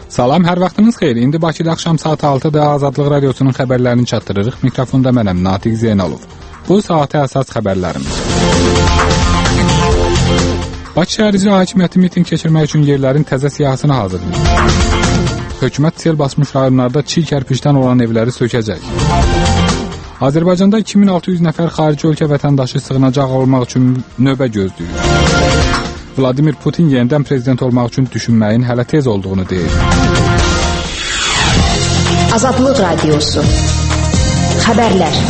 Salam, hər vaxtınız xeyir. İndi Bakıda axşam saat 6-da Azadlıq Radiosunun xəbərlərini çatdırırıq. Mikrofonda mənəm, Natiq Zeynalov. Bu saata əsas xəbərlərimiz. Bakı şəhər icra hakimiyyəti miting keçirmək üçün yerlərin təzə siyahısını hazırlayır. Hökumət sel basmış rayonlarda çiy kərpicdən olan evləri sökəcək. Azərbaycanda 2600 nəfər xarici ölkə vətəndaşı sığınacaq almaq üçün növbə gözləyir. Vladimir Putin yenidən prezident olmaq üçün düşünməyin hələ tez olduğunu deyir. Azadlıq Radiosu. Xəbərlər.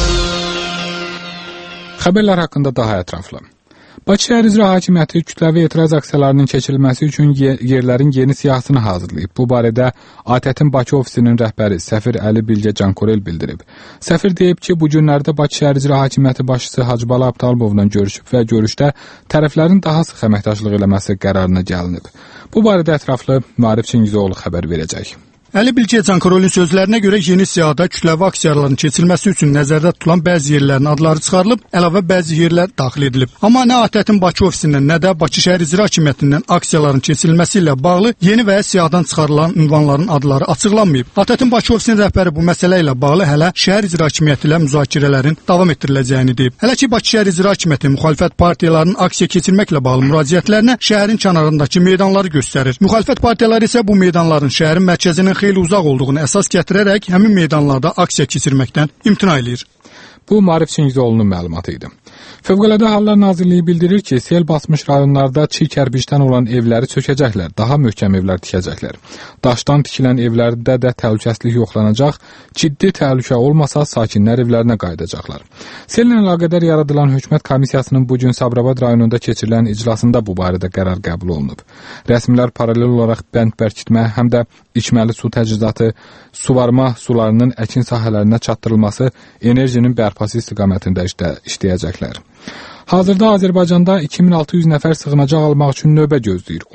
Xəbərlər haqqında daha ətraflı. Bakı şəhər icra hakimiyyəti kütləvi etiraz aksiyalarının keçirilməsi üçün yerlərin yeni siyahısını hazırlayıb. Bu barədə ATƏT-in Bakı ofisinin rəhbəri Səfir Əli Bilgə Cankorel bildirib. Səfir deyib ki, bu günlərdə Bakı şəhər icra hakimiyyəti başçısı Hacıbala Abtalovla görüşüb və görüşdə tərəflərin daha sıx əməkdaşlıq eləməsi qərarına gəlinib. Bu barədə ətraflı Maarif Çingizoğlu xəbər verəcək. Əli Bilgə Cankorelin sözlərinə görə yeni siyahıda kütləvi aksiyaların keçirilməsi üçün nəzərdə tutulan bəzi yerlərin adları çıxarılıb, əlavə bəzi yerlər daxil edilib. Amma nə ATƏT-in Bakı ofisindən, nə də Bakı şəhər icra hakimiyyətindən aksiyaların keçirilməsi ilə bağlı yeni və ya siyahıdan çıxarılan ünvanların adları açıqlanmayıb. ATƏT-in Bakı ofisinin rəhbəri bu məsələ ilə bağlı hələ şəhər icra hakimiyyəti ilə müzakirələrin davam etdiriləcəyini deyib. Hələ ki Bakı şəhər icra hakimiyyəti müxalifət partiyalarının aksiya keçirməklə bağlı müraciətlərinə şəhərin kənarındakı meydanları göstərir. Müxalifət partiyaları isə bu meydanların şəhərin mərkəzinin xeyli uzaq olduğunu əsas gətirərək həmin meydanlarda aksiya keçirməkdən imtina edir. Bu Maarif Çingizoğlu'nun məlumatı idi. Fövqəladə Hallar Nazirliyi bildirir ki, sel basmış rayonlarda çiy kərpicdən olan evləri sökəcəklər, daha möhkəm evlər tikəcəklər. Daşdan tikilən evlərdə də təhlükəsizlik yoxlanacaq, ciddi təhlükə olmasa sakinlər evlərinə qayıdacaqlar. Sellə əlaqədar yaradılan hökumət komissiyasının bugün Sabirabad rayonunda keçirilən iclasında bu barədə qərar qəbul olunub. Rəsmilər paralel olaraq bənd bərkitmə, həm də içməli su təchizatı, suvarma sularının əkin sahələrinə çatdırılması, enerjinin bərpası istiqamətində işləyəcəklər. Hazırda Azərbaycanda 2600 nəfər sığınacaq almaq üçün növbə gözləyir.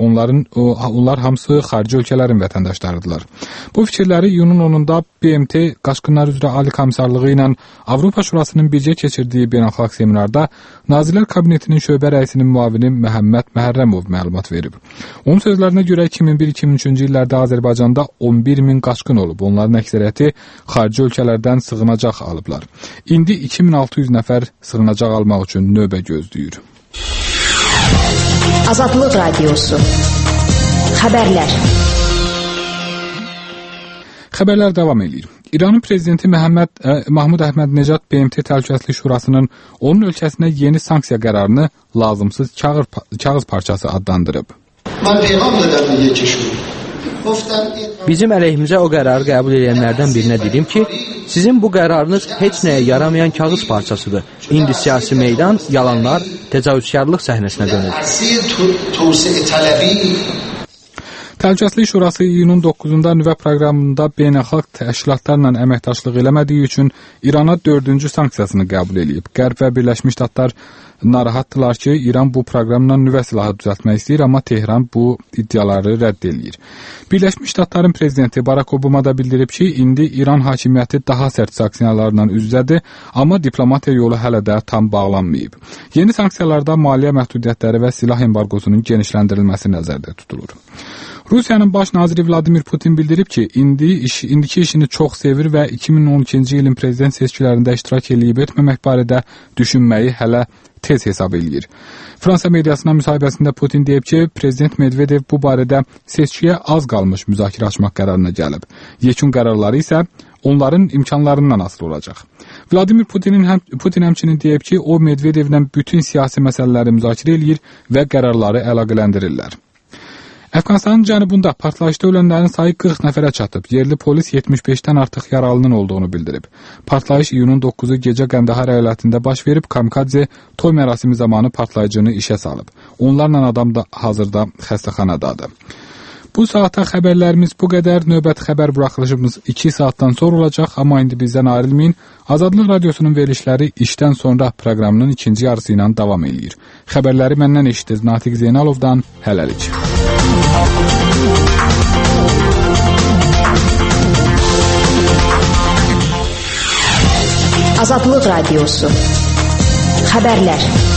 Onlar hamısı xarici ölkələrin vətəndaşlarıdırlar. Bu fikirləri iyunun 10-da BMT Qaçqınlar üzrə Ali Komissarlığı ilə Avropa Şurasının birgə keçirdiyi beynəlxalq seminarda Nazirlər Kabinetinin şöbə rəisinin müavini Məhəmməd Məhərrəmov məlumat verib. Onun sözlərinə görə 2001-2003-cü illərdə Azərbaycanda 11 min qaçqın olub. Onların əksəriyyəti xarici ölkələrdən sığınacaq alıblar. İndi 2600 nəfər sığınacaq almaq üçün növbə gözləyir. Azadlıq Radiosu. Xəbərlər. Xəbərlər davam edir. İranın prezidenti Mahmud Əhmədnəcad BMT Təhlükəsizlik Şurasının onun ölkəsinə yeni sanksiya qərarını lazımsız kağız parçası adlandırıb. Bizim əleyhimizə o qərarı qəbul edənlərdən birinə dedim ki, sizin bu qərarınız heç nəyə yaramayan kağız parçasıdır. İndi siyasi meydan, yalanlar, təcavüzkarlıq səhnəsinə dönür. Təhlükəsizlik Şurası iyunun 9-da nüvə proqramında beynəlxalq təşkilatlarla əməkdaşlıq eləmədiyi üçün İrana 4-cü sanksiyasını qəbul edib. Qərb və Birləşmiş Ştatlar narahatdılar ki, İran bu proqramla nüvə silahı düzəltmək istəyir, amma Tehran bu iddiaları rədd edir. Birləşmiş Ştatların prezidenti Barack Obama da bildirib ki, indi İran hakimiyyəti daha sərt sanksiyalarla üz-üzədir, amma diplomatiya yolu hələ də tam bağlanmayıb. Yeni sanksiyalarda maliyyə məhdudiyyətləri və silah embargosunun genişləndirilməsi nəzərdə tutulur. Rusiyanın baş naziri Vladimir Putin bildirib ki, indiki işini çox sevir və 2012-ci ilin prezident seçkilərində iştirak edib etməmək barədə düşünməyi hələ tez hesab eləyir. Fransa mediasına müsahibəsində Putin deyib ki, prezident Medvedev bu barədə seçkiyə az qalmış müzakirə açmaq qərarına gəlib. Yekun qərarları isə onların imkanlarından asılı olacaq. Vladimir Putin həmçinin deyib ki, o Medvedevlə bütün siyasi məsələləri müzakirə eləyir və qərarları əlaqələndirirlər. Əfqanistanın cənubunda partlayışda ölənlərin sayı 40 nəfərə çatıb. Yerli polis 75-dən artıq yaralının olduğunu bildirib. Partlayış iyunun 9-u gecə Qəndahar əyalətində baş verib, kamikadze toy mərasimi zamanı partlayıcını işə salıb. Onlarla adam da hazırda xəstəxanadadır. Bu saata xəbərlərimiz bu qədər. Növbəti xəbər buraxılışımız 2 saatdan sonra olacaq, amma indi bizdən ayrılmayın. Azadlıq Radiosunun verilişləri işdən sonra proqramının ikinci yarısı ilə davam edir. Xəbərləri məndən eşitdiniz Natiq Zeynalovdan. Hələlik. Azadlıq Radiosu. Xəbərlər.